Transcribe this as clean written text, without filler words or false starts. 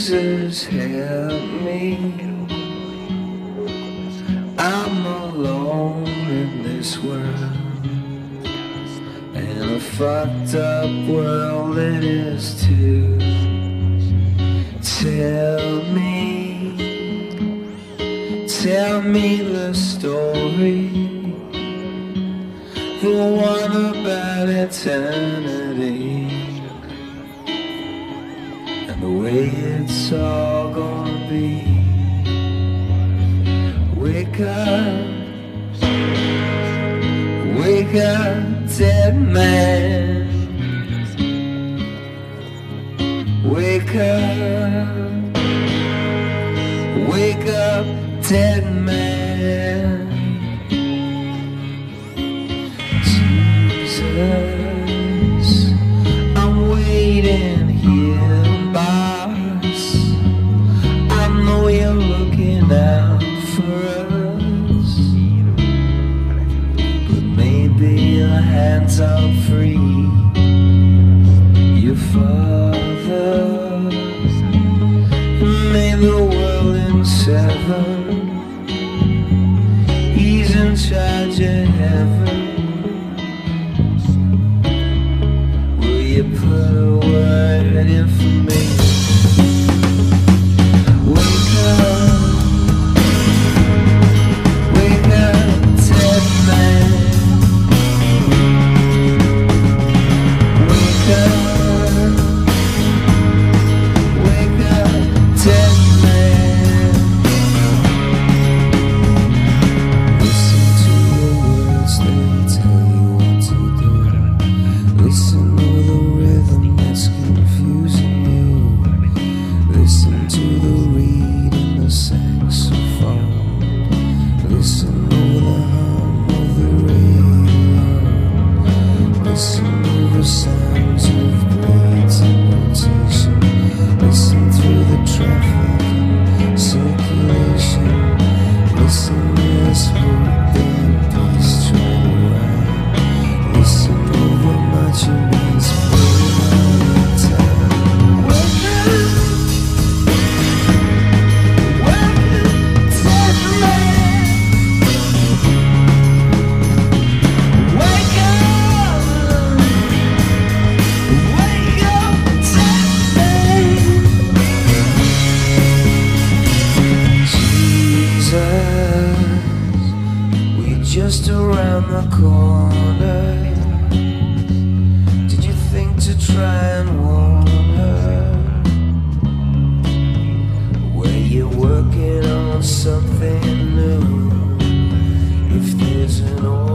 Jesus, help me. I'm alone in this world, and a fucked up world it is too. Tell me the story, the one about eternity, and the way it's all gonna be. Wake up, dead man. Wake up, dead man. Jesus, I'm waiting here, boss. I know you're looking out for us, but maybe your hands are free. Your father made the world in seven. He's in charge of heaven. Will you put a word in for me? Wake up, dead man. Wake up, dead man. Listen to the words they tell you what to do. Listen to the rhythm that's confusing you. Listen to the reed and the saxophone. Listen over the hum of the radio. Listen over sounds of blades in rotation. Listen through the traffic and circulation. Listen as hope and peace try to rhyme. Listen over marching bands playing all the time. Wake up, dead man. Wake up, dead man. Jesus, we're just around the corner. Did you think to try and warn her? Were you working on something new? If there's an